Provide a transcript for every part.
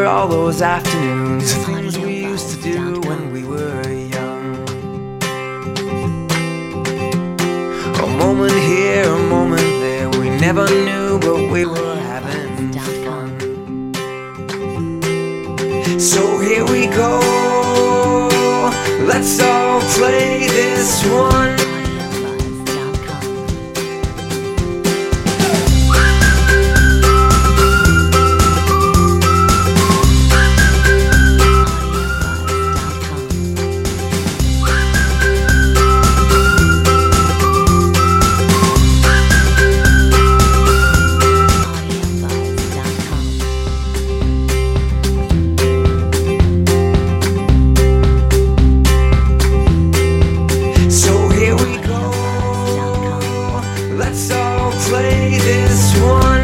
all those afternoons, things we used to do when we were young. A moment here, a moment there, we never knew, but we were having fun. So here we go, let's all play this one. Let's all play this one.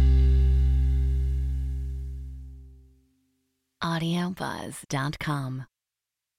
AudioBuzz.com.